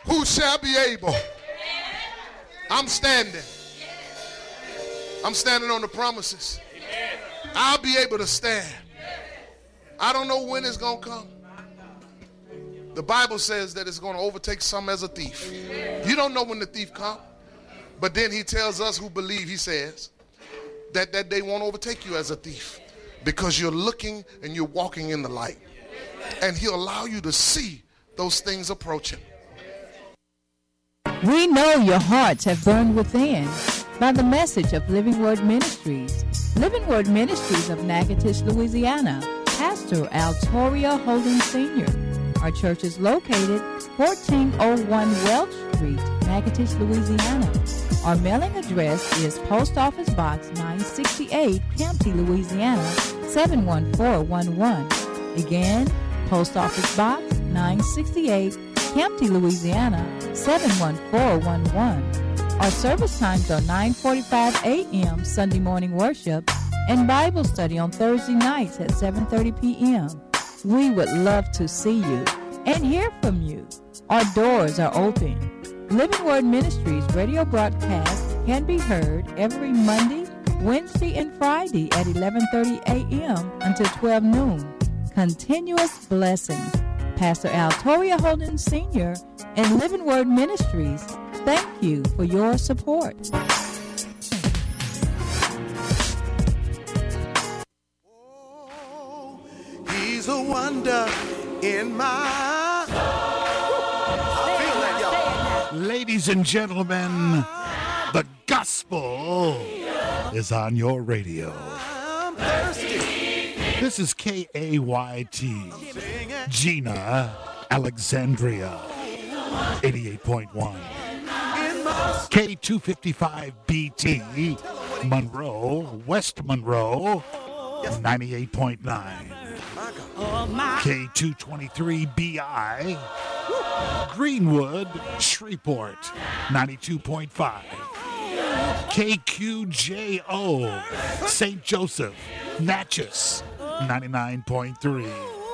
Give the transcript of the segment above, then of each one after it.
Who shall be able? I'm standing. I'm standing on the promises. I'll be able to stand. I don't know when it's going to come. The Bible says that it's going to overtake some as a thief. You don't know when the thief comes. But then he tells us who believe, he says, that they won't overtake you as a thief because you're looking and you're walking in the light. And he'll allow you to see those things approaching. We know your hearts have burned within by the message of Living Word Ministries. Living Word Ministries of Natchitoches, Louisiana. Pastor Altoria Holden Sr. Our church is located 1401 Welch Street, Natchitoches, Louisiana. Our mailing address is Post Office Box 968, Campty, Louisiana 71411. Again, Post Office Box 968, Campty, Louisiana 71411. Our service times are 9:45 a.m. Sunday morning worship and Bible study on Thursday nights at 7:30 p.m. We would love to see you and hear from you. Our doors are open. Living Word Ministries radio broadcast can be heard every Monday, Wednesday, and Friday at 11:30 a.m. until 12 noon. Continuous blessings. Pastor Altoria Holden Sr. and Living Word Ministries, thank you for your support. Oh, he's a wonder in my soul. Feel that, y'all. Ladies and gentlemen, the gospel is on your radio. I'm thirsty. This is KAYT, Gina, Alexandria, 88.1. K255BT, Monroe, West Monroe, 98.9. K223BI, Greenwood, Shreveport, 92.5. KQJO, St. Joseph, Natchez, 99.3.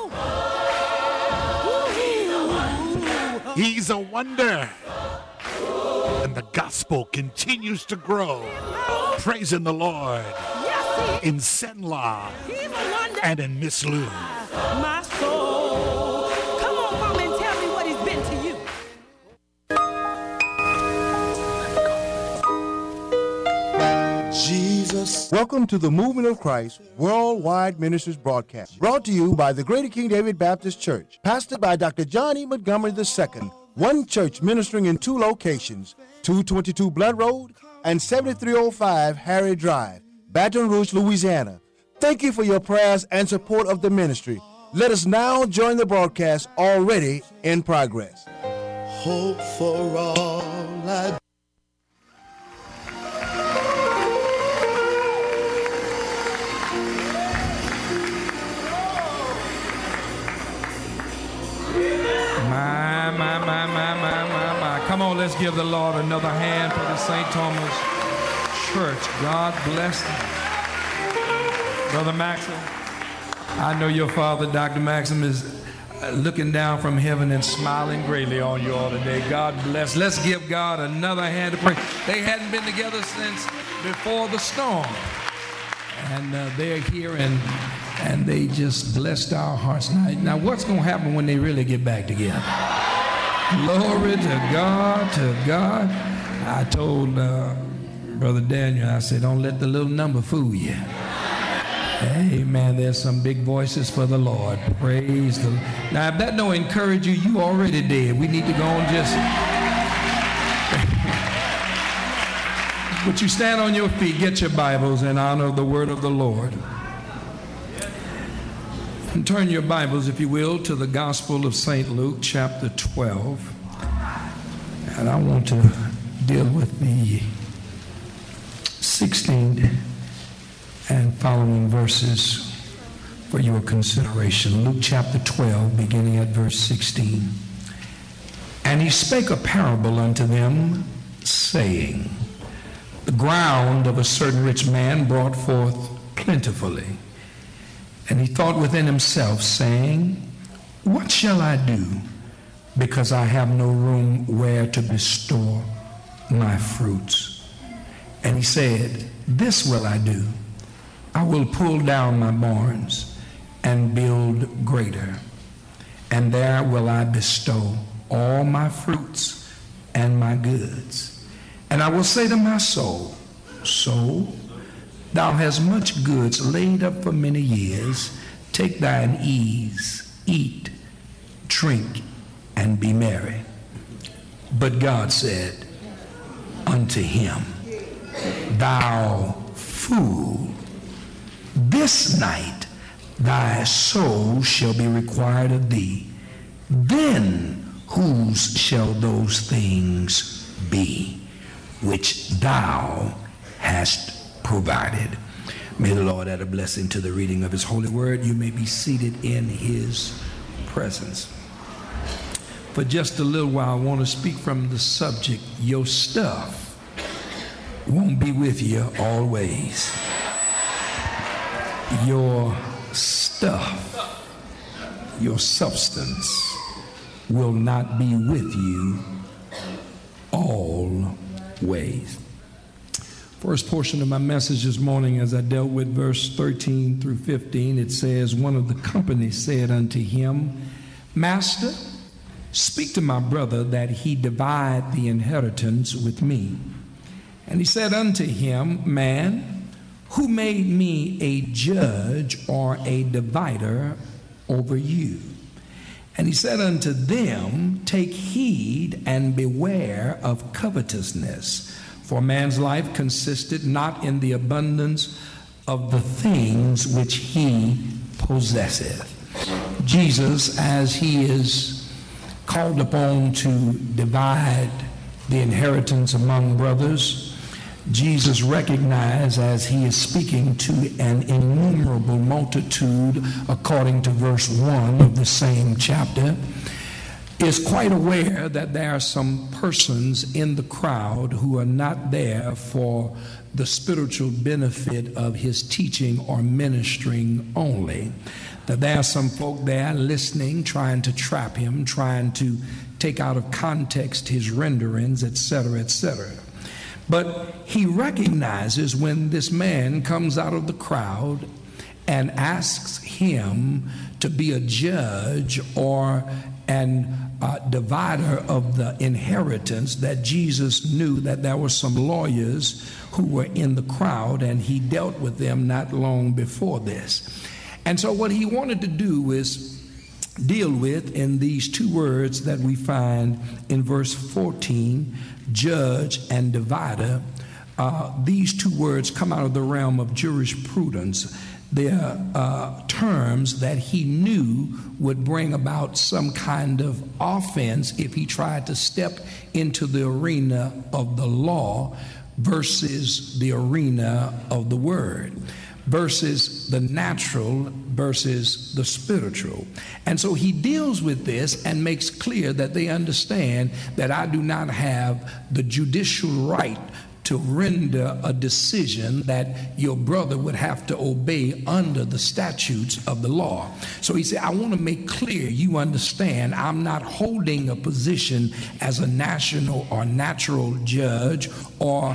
He's a wonder. And the gospel continues to grow. Praising the Lord in Senla and in Miss Lou. My soul. Come on, Mama, and tell me what he's been to you. Jesus. Welcome to the Movement of Christ Worldwide Ministries broadcast, brought to you by the Greater King David Baptist Church, pastored by Dr. John E. Montgomery II. One church ministering in two locations, 222 Blood Road and 7305 Harry Drive, Baton Rouge, Louisiana. Thank you for your prayers and support of the ministry. Let us now join the broadcast already in progress. Hope for all I My. Come on, let's give the Lord another hand for the St. Thomas Church. God bless them. Brother Maxim, I know your father, Dr. Maxim, is looking down from heaven and smiling greatly on you all today. God bless. Let's give God another hand to pray. They hadn't been together since before the storm. And they're here and they just blessed our hearts. Now what's going to happen when they really get back together? Glory to God, to God. I told Brother Daniel, I said, don't let the little number fool you. Amen. There's some big voices for the Lord. Praise the Lord. Now, if that don't encourage you, you already did. We need to go on just... Would you stand on your feet, get your Bibles in honor of the word of the Lord. And turn your Bibles, if you will, to the Gospel of St. Luke, chapter 12. And I want to deal with the 16th and following verses for your consideration. Luke chapter 12, beginning at verse 16. And he spake a parable unto them, saying, the ground of a certain rich man brought forth plentifully. And he thought within himself, saying, what shall I do, because I have no room where to bestow my fruits. And he said, this will I do. I will pull down my barns and build greater, and there will I bestow all my fruits and my goods. And I will say to my soul, soul, thou hast much goods laid up for many years. Take thine ease, eat, drink, and be merry. But God said unto him, thou fool, this night thy soul shall be required of thee. Then whose shall those things be which thou hast provided? May the Lord add a blessing to the reading of his holy word. You may be seated in his presence. For just a little while, I want to speak from the subject, your stuff won't be with you always. Your stuff, your substance will not be with you always. First portion of my message this morning, as I dealt with verse 13 through 15, it says, one of the company said unto him, Master, speak to my brother that he divide the inheritance with me. And he said unto him, Man, who made me a judge or a divider over you? And he said unto them, Take heed and beware of covetousness, for man's life consisted not in the abundance of the things which he possesseth. Jesus, as he is called upon to divide the inheritance among brothers, Jesus recognized, as he is speaking to an innumerable multitude, according to verse 1 of the same chapter, is quite aware that there are some persons in the crowd who are not there for the spiritual benefit of his teaching or ministering only. That there are some folk there listening, trying to trap him, trying to take out of context his renderings, etc., etc. But he recognizes when this man comes out of the crowd and asks him to be a judge or an divider of the inheritance, that Jesus knew that there were some lawyers who were in the crowd, and he dealt with them not long before this. And so what he wanted to do is deal with, in these two words that we find in verse 14, judge and divider. These two words come out of the realm of jurisprudence. They're terms that he knew would bring about some kind of offense if he tried to step into the arena of the law versus the arena of the word, versus the natural versus the spiritual. And so he deals with this and makes clear that they understand that I do not have the judicial right to render a decision that your brother would have to obey under the statutes of the law. So he said, I want to make clear you understand I'm not holding a position as a national or natural judge or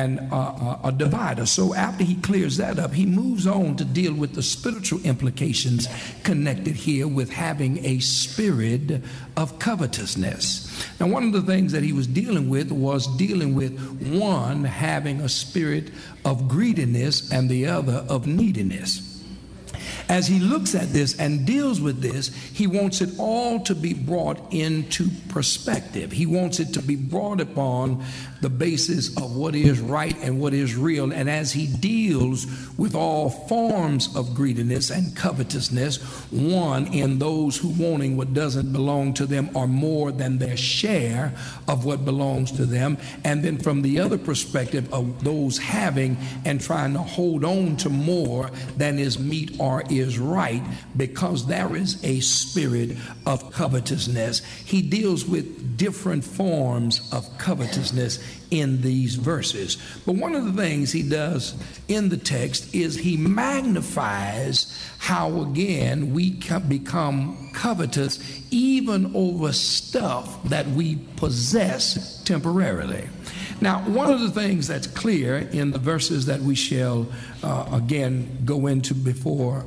a divider. So after he clears that up, he moves on to deal with the spiritual implications connected here with having a spirit of covetousness. Now, one of the things that he was dealing with was one, having a spirit of greediness, and the other of neediness. As he looks at this and deals with this, he wants it all to be brought into perspective. He wants it to be brought upon the basis of what is right and what is real. And as he deals with all forms of greediness and covetousness, one, in those who wanting what doesn't belong to them or more than their share of what belongs to them, and then from the other perspective of those having and trying to hold on to more than is meet or is right because there is a spirit of covetousness. He deals with different forms of covetousness in these verses. But one of the things he does in the text is he magnifies how, again, we become covetous even over stuff that we possess temporarily. Now, one of the things that's clear in the verses that we shall again go into before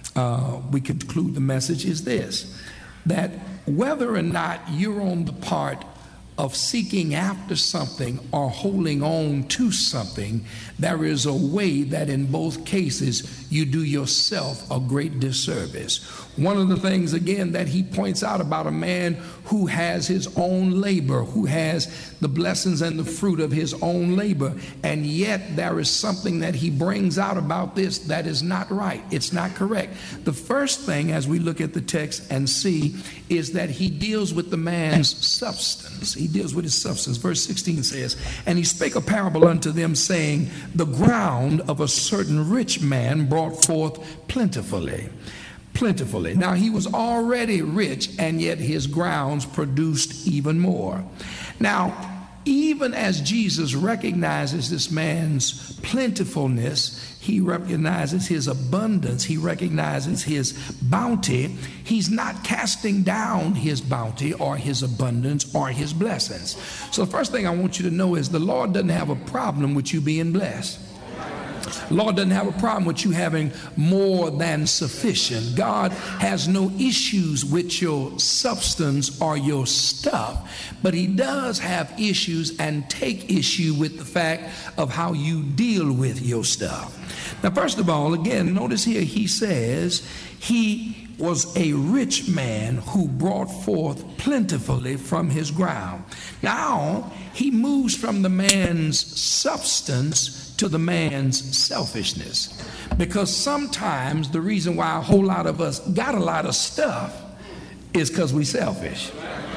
we conclude the message is this, that whether or not you're on the part of seeking after something or holding on to something, there is a way that in both cases you do yourself a great disservice. One of the things, again, that he points out about a man who has his own labor, who has the blessings and the fruit of his own labor, and yet there is something that he brings out about this that is not right. It's not correct. The first thing, as we look at the text and see, is that he deals with the man's substance. He deals with his substance. Verse 16 says, "And he spake a parable unto them, saying, The ground of a certain rich man brought forth plentifully. Now he was already rich, and yet his grounds produced even more." Now, even as Jesus recognizes this man's plentifulness, he recognizes his abundance, he recognizes his bounty, he's not casting down his bounty or his abundance or his blessings. So the first thing I want you to know is the Lord doesn't have a problem with you being blessed. Lord doesn't have a problem with you having more than sufficient. God has no issues with your substance or your stuff, but he does have issues and take issue with the fact of how you deal with your stuff. Now, first of all, again, notice here he says he was a rich man who brought forth plentifully from his ground. Now, he moves from the man's substance to the man's selfishness. Because sometimes the reason why a whole lot of us got a lot of stuff is because we selfish.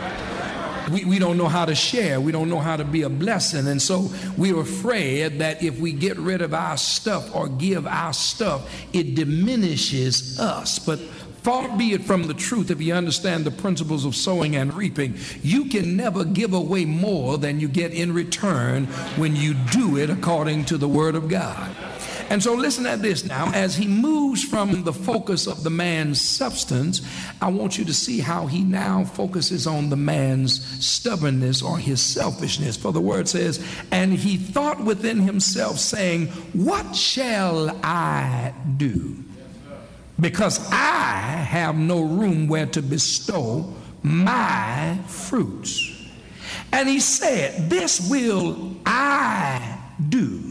We don't know how to share. We don't know how to be a blessing. And so we're afraid that if we get rid of our stuff or give our stuff, it diminishes us. But far be it from the truth, if you understand the principles of sowing and reaping, you can never give away more than you get in return when you do it according to the Word of God. And so listen at this now. As he moves from the focus of the man's substance, I want you to see how he now focuses on the man's stubbornness or his selfishness. For the word says, "And he thought within himself, saying, What shall I do? Because I have no room where to bestow my fruits. And he said, This will I do.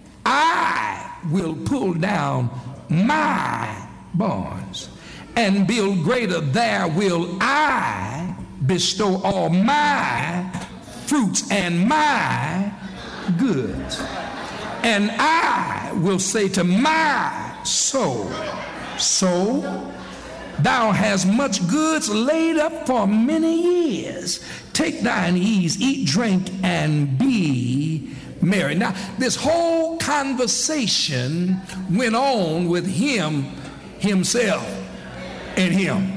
I will pull down my barns and build greater. There will I bestow all my fruits and my goods. And I will say to my soul, Soul, thou hast much goods laid up for many years. Take thine ease, eat, drink, and be merry." Now, this whole conversation went on with him, himself, and him.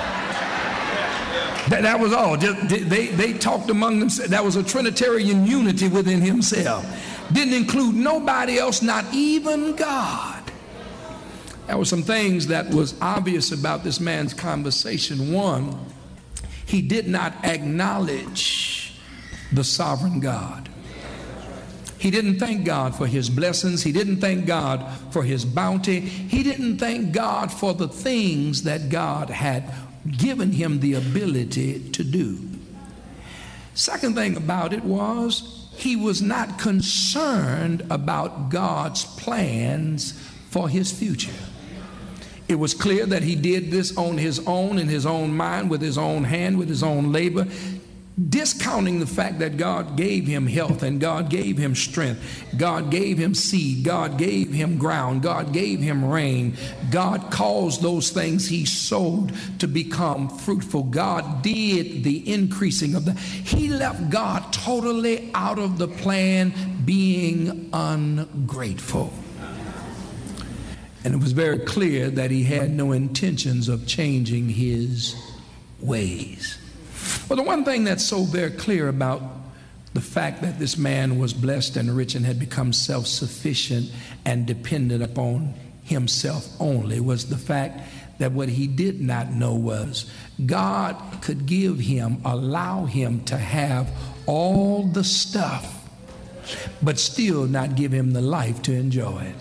That was all. They talked among themselves. That was a Trinitarian unity within himself. Didn't include nobody else, not even God. There were some things that was obvious about this man's conversation. One, he did not acknowledge the sovereign God. He didn't thank God for his blessings. He didn't thank God for his bounty. He didn't thank God for the things that God had given him the ability to do. Second thing about it was he was not concerned about God's plans for his future. It was clear that he did this on his own, in his own mind, with his own hand, with his own labor, discounting the fact that God gave him health and God gave him strength. God gave him seed. God gave him ground. God gave him rain. God caused those things he sowed to become fruitful. God did the increasing of that. He left God totally out of the plan, being ungrateful. And it was very clear that he had no intentions of changing his ways. Well, the one thing that's so very clear about the fact that this man was blessed and rich and had become self-sufficient and dependent upon himself only was the fact that what he did not know was God could give him, allow him to have all the stuff, but still not give him the life to enjoy it.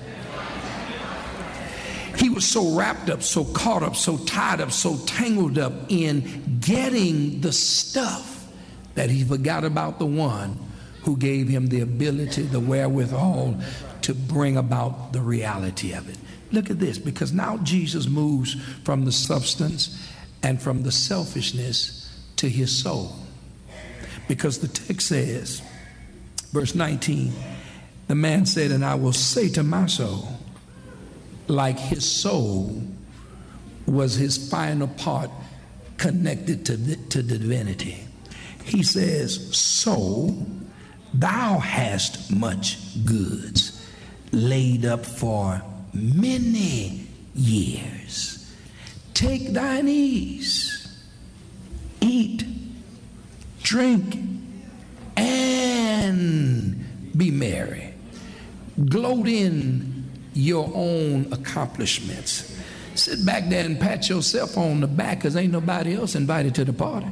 He was so wrapped up, so caught up, so tied up, so tangled up in getting the stuff that he forgot about the one who gave him the ability, the wherewithal to bring about the reality of it. Look at this, because now Jesus moves from the substance and from the selfishness to his soul. Because the text says, verse 19, the man said, and I will say to my soul, like his soul was his final part connected to divinity. He says, soul, thou hast much goods laid up for many years. Take thine ease, eat, drink, and be merry. Gloat in your own accomplishments. Sit back there and pat yourself on the back because ain't nobody else invited to the party.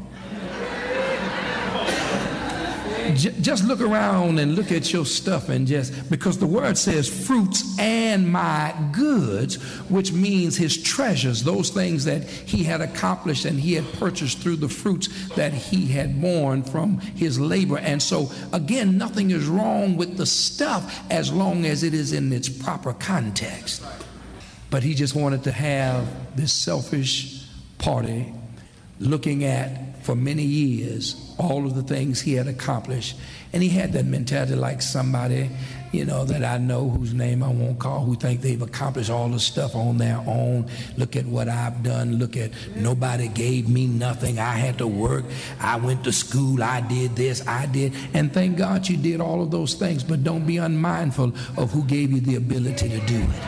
Just look around and look at your stuff and just, because the word says fruits and my goods, which means his treasures, those things that he had accomplished and he had purchased through the fruits that he had borne from his labor. And so again, nothing is wrong with the stuff as long as it is in its proper context. But he just wanted to have this selfish party looking at for many years all of the things he had accomplished. And he had that mentality like somebody, that I know whose name I won't call, who think they've accomplished all the stuff on their own. Look at what I've done. Look at, nobody gave me nothing. I had to work. I went to school. I did this. I did. And thank God you did all of those things, but don't be unmindful of who gave you the ability to do it.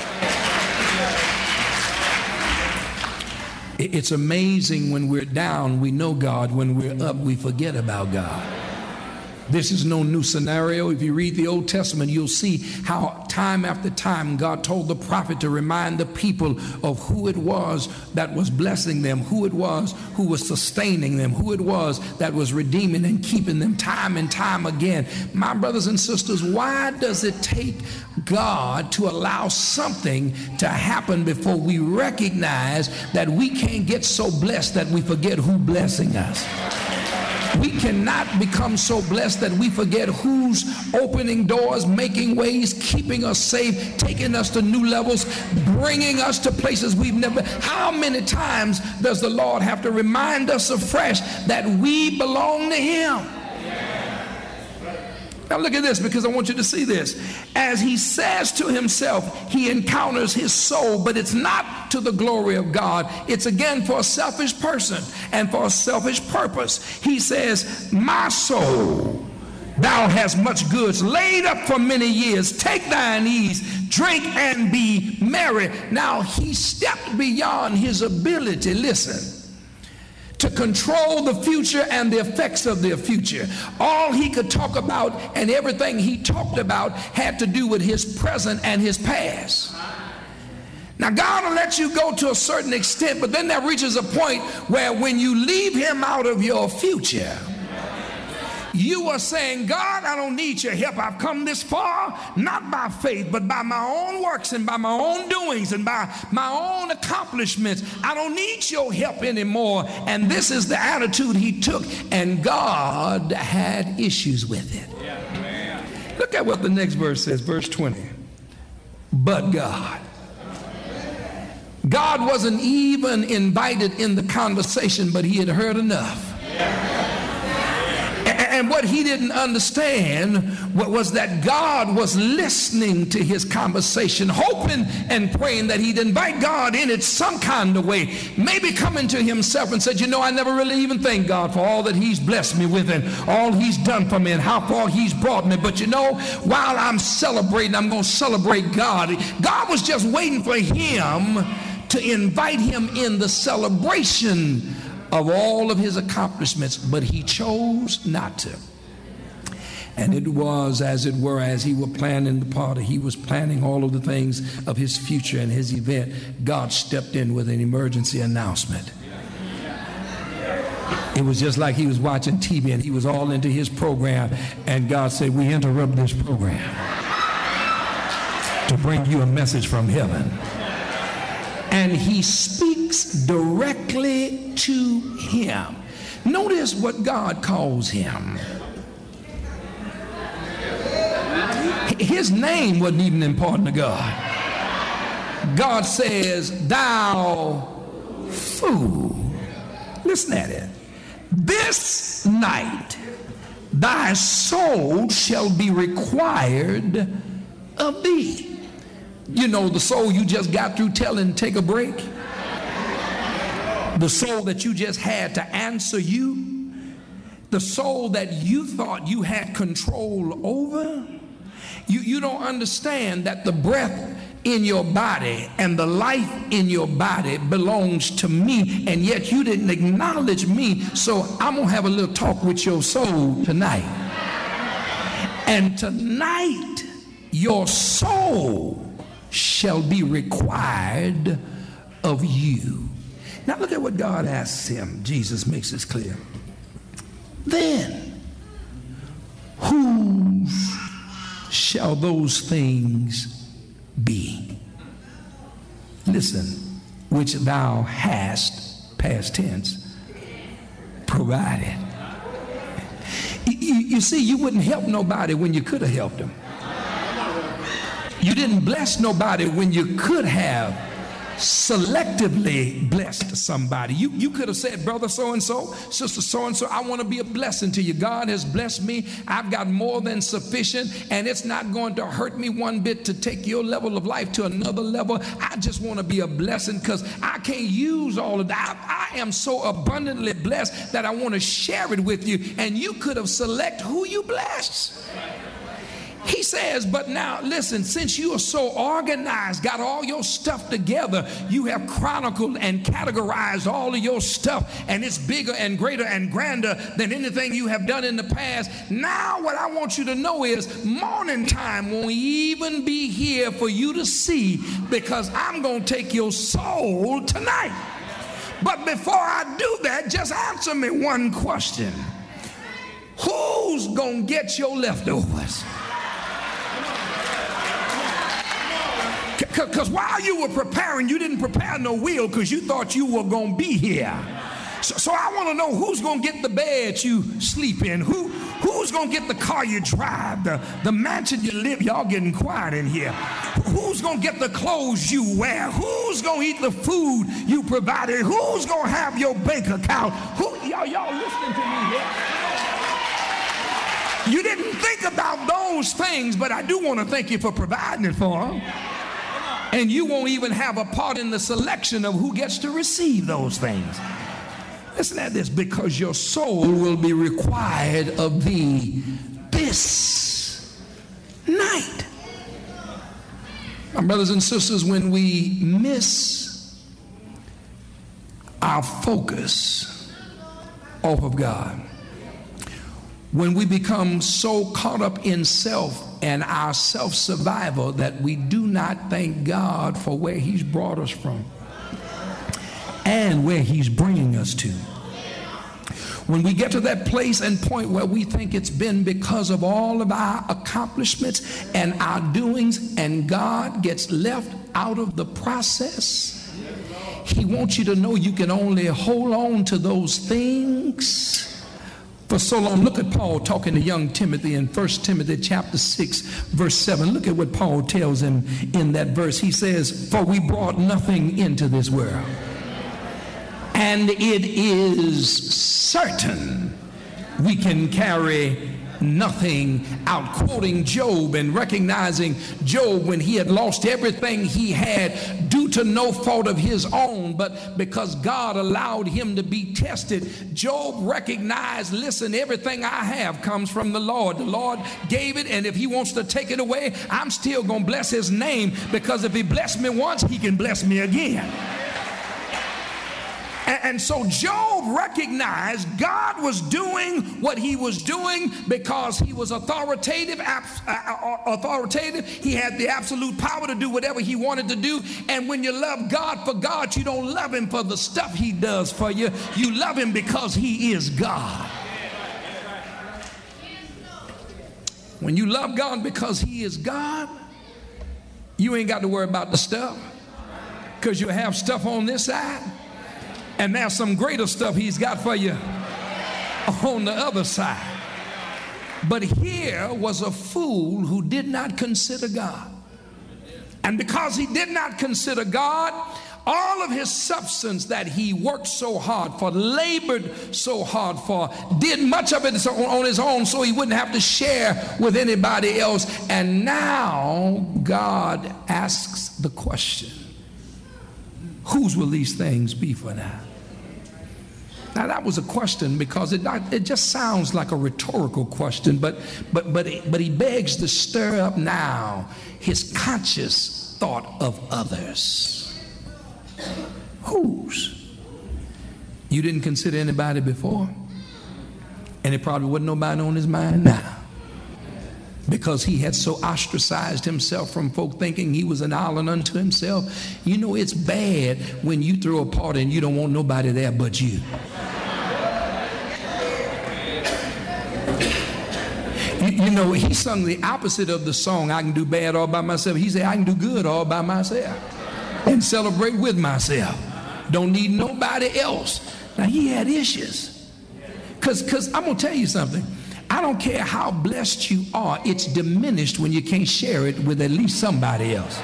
It's amazing when we're down, we know God. When we're up, we forget about God. This is no new scenario. If you read the Old Testament, you'll see how time after time God told the prophet to remind the people of who it was that was blessing them, who it was who was sustaining them, who it was that was redeeming and keeping them time and time again. My brothers and sisters, why does it take God to allow something to happen before we recognize that we can't get so blessed that we forget who's blessing us? We cannot become so blessed that we forget who's opening doors, making ways, keeping us safe, taking us to new levels, bringing us to places we've never. How many times does the Lord have to remind us afresh that we belong to him? Now look at this, because I want you to see this. As he says to himself, he encounters his soul, but it's not to the glory of God. It's again for a selfish person and for a selfish purpose. He says, my soul, thou hast much goods laid up for many years. Take thine ease, drink and be merry. Now he stepped beyond his ability, listen, to control the future and the effects of the future. All he could talk about and everything he talked about had to do with his present and his past. Now God will let you go to a certain extent, but then there reaches a point where when you leave him out of your future, you are saying, God, I don't need your help. I've come this far, not by faith, but by my own works and by my own doings and by my own accomplishments. I don't need your help anymore. And this is the attitude he took, and God had issues with it. Look at what the next verse says, verse 20. But God. God wasn't even invited in the conversation, but he had heard enough. And what he didn't understand was that God was listening to his conversation, hoping and praying that he'd invite God in it some kind of way, maybe coming to himself and said, you know, I never really even thank God for all that he's blessed me with and all he's done for me and how far he's brought me. But you know, while I'm celebrating, I'm going to celebrate God. God was just waiting for him to invite him in the celebration of all of his accomplishments, but he chose not to. And it was, as it were, as he was planning the party, he was planning all of the things of his future and his event, God stepped in with an emergency announcement. It was just like he was watching TV and he was all into his program, and God said, we interrupt this program to bring you a message from heaven. And he speaks directly to him. Notice what God calls him. His name wasn't even important to God. God says, thou fool. Listen at it. This night thy soul shall be required of thee. You know, the soul you just got through telling, take a break. The soul that you just had to answer you. The soul that you thought you had control over. You don't understand that the breath in your body and the life in your body belongs to me, and yet you didn't acknowledge me. So I'm going to have a little talk with your soul tonight. And tonight, your soul shall be required of you. Now look at what God asks him. Jesus makes this clear. Then whose shall those things be? Listen, which thou hast, past tense, provided. You see, you wouldn't help nobody when you could have helped them. You didn't bless nobody when you could have selectively blessed somebody. You could have said, brother so-and-so, sister so-and-so, I want to be a blessing to you. God has blessed me. I've got more than sufficient, and it's not going to hurt me one bit to take your level of life to another level. I just want to be a blessing because I can't use all of that. I am so abundantly blessed that I want to share it with you. And you could have selected who you bless. He says, but now listen, since you are so organized, got all your stuff together, you have chronicled and categorized all of your stuff, and it's bigger and greater and grander than anything you have done in the past. Now what I want you to know is morning time won't even be here for you to see, because I'm going to take your soul tonight. But before I do that, just answer me one question. Who's going to get your leftovers? Because while you were preparing, you didn't prepare no will because you thought you were going to be here. So I want to know who's going to get the bed you sleep in, who's going to get the car you drive, the mansion you live. Y'all getting quiet in here. Who's going to get the clothes you wear? Who's going to eat the food you provided? Who's going to have your bank account? Y'all listening to me here? You didn't think about those things, but I do want to thank you for providing it for them. And you won't even have a part in the selection of who gets to receive those things. Listen at this, because your soul will be required of thee this night. My brothers and sisters, when we miss our focus off of God, when we become so caught up in self and our self-survival that we do not thank God for where he's brought us from and where he's bringing us to. When we get to that place and point where we think it's been because of all of our accomplishments and our doings, and God gets left out of the process, he wants you to know you can only hold on to those things for so long. Look at Paul talking to young Timothy in 1 Timothy chapter 6 verse 7. Look at what Paul tells him in that verse. He says, for we brought nothing into this world, and it is certain we can carry nothing out. Quoting Job and recognizing Job when he had lost everything he had due to no fault of his own, but because God allowed him to be tested. Job recognized, listen, everything I have comes from the Lord. The Lord gave it, and if he wants to take it away, I'm still going to bless his name, because if he blessed me once, he can bless me again. And so Job recognized God was doing what he was doing because he was authoritative. He had the absolute power to do whatever he wanted to do. And when you love God for God, you don't love him for the stuff he does for you. You love him because he is God. When you love God because he is God, you ain't got to worry about the stuff, because you have stuff on this side, and there's some greater stuff he's got for you on the other side. But here was a fool who did not consider God. And because he did not consider God, all of his substance that he worked so hard for, labored so hard for, did much of it on his own so he wouldn't have to share with anybody else. And now God asks the question, whose will these things be for now? Now that was a question because it just sounds like a rhetorical question, but he begs to stir up now his conscious thought of others. Whose? You didn't consider anybody before, and it probably wasn't nobody on his mind now, because he had so ostracized himself from folk thinking he was an island unto himself. You know, it's bad when you throw a party and you don't want nobody there but you. You know, he sung the opposite of the song, I can do bad all by myself. He said, I can do good all by myself and celebrate with myself. Don't need nobody else. Now, he had issues. Because I'm going to tell you something. I don't care how blessed you are, it's diminished when you can't share it with at least somebody else.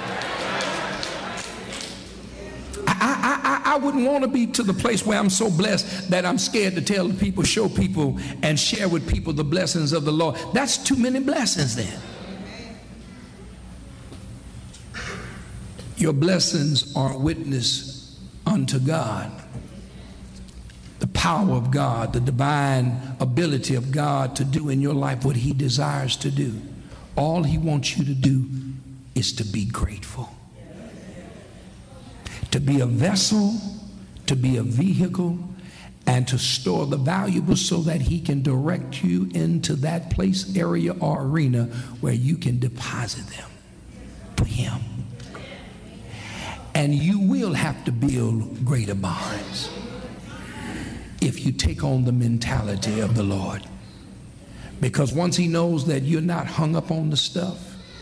I wouldn't want to be to the place where I'm so blessed that I'm scared to tell people, show people, and share with people the blessings of the Lord. That's too many blessings then. Your blessings are a witness unto God. The power of God, the divine ability of God to do in your life what he desires to do. All he wants you to do is to be grateful. To be a vessel, to be a vehicle, and to store the valuables so that he can direct you into that place, area, or arena where you can deposit them for him. And you will have to build greater barns if you take on the mentality of the Lord. Because once he knows that you're not hung up on the stuff,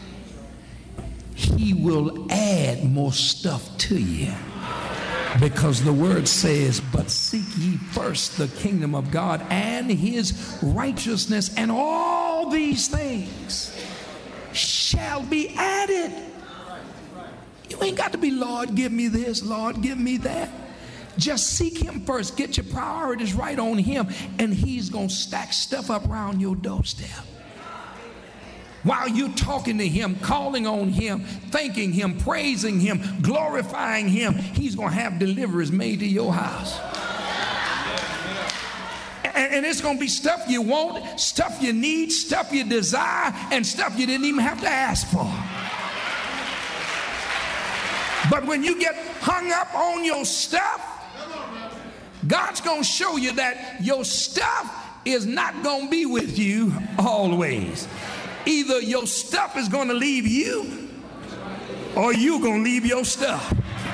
he will add more stuff to you. Because the word says, but seek ye first the kingdom of God and his righteousness, and all these things shall be added. You ain't got to be, Lord, give me this, Lord, give me that. Just seek him first. Get your priorities right on him, and he's going to stack stuff up around your doorstep. While you're talking to him, calling on him, thanking him, praising him, glorifying him, he's going to have deliveries made to your house. And it's going to be stuff you want, stuff you need, stuff you desire, and stuff you didn't even have to ask for. But when you get hung up on your stuff, God's going to show you that your stuff is not going to be with you always. Either your stuff is going to leave you, or you're going to leave your stuff.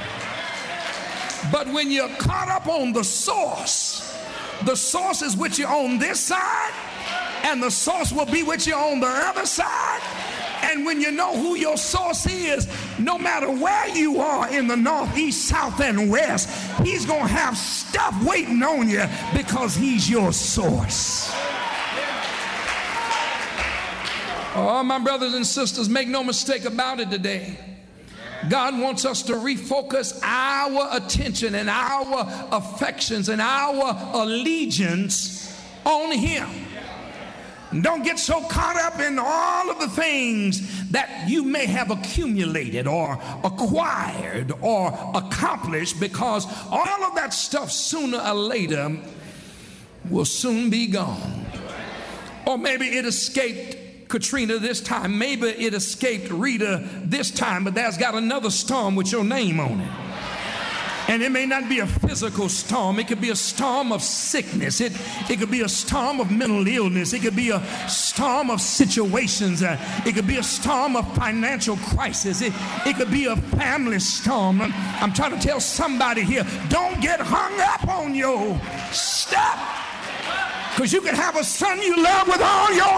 But when you're caught up on the source is with you on this side, and the source will be with you on the other side. And when you know who your source is, no matter where you are in the north, east, south, and west, he's going to have stuff waiting on you because he's your source. Oh, my brothers and sisters, make no mistake about it today. God wants us to refocus our attention and our affections and our allegiance on him. Don't get so caught up in all of the things that you may have accumulated or acquired or accomplished, because all of that stuff sooner or later will soon be gone. Or maybe it escaped Katrina this time. Maybe it escaped Rita this time, but there's got another storm with your name on it. And it may not be a physical storm. It could be a storm of sickness. It could be a storm of mental illness. It could be a storm of situations. It could be a storm of financial crisis. It could be a family storm. I'm trying to tell somebody here, don't get hung up on your stuff. Because you can have a son you love with all your